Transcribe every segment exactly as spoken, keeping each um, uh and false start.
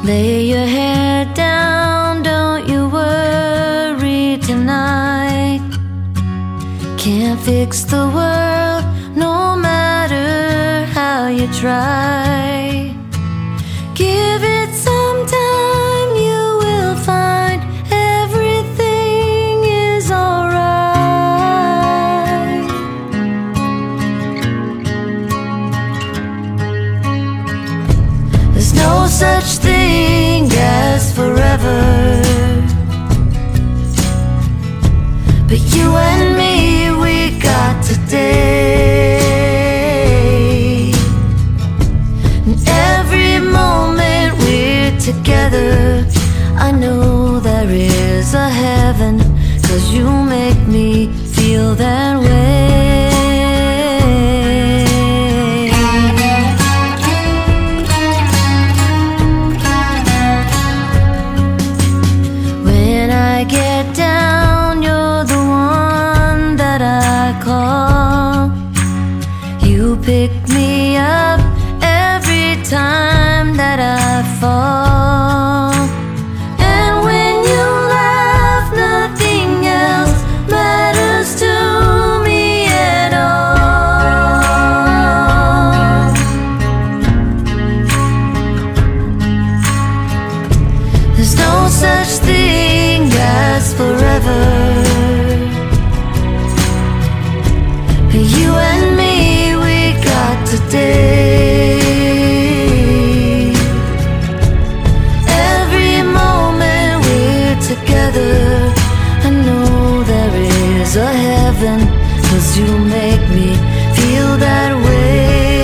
Lay your head down, don't you worry tonight. Can't fix the world, no matter how you try. Give it some time, you will find everything is alright. There's no such thing as forever, but you and me, we got today. And every moment we're together, I know there is a heaven, 'cause you make me feel that way. When I get down, you're the one that I call. You pick me up every time that I fall. And when you laugh, nothing else matters to me at all. There's no such thing as forever, but you and me, we got today. Every moment we're together, I know there is a heaven, 'cause you make me feel that way.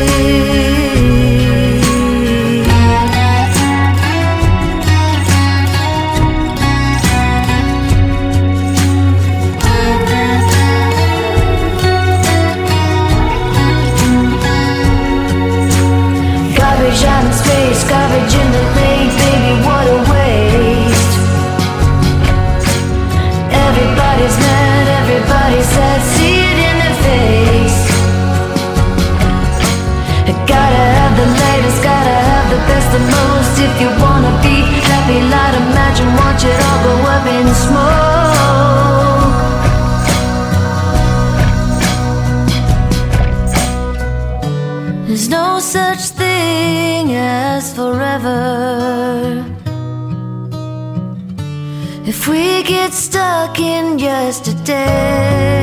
Garbage out in space, garbage in the lake, baby, what a waste. Everybody's mad, everybody's sad, see it in their face. Gotta have the latest, gotta have the best and most. If you wanna be happy, light a match and watch it all go up in smoke. There's no such thing as forever. If we get stuck in yesterday,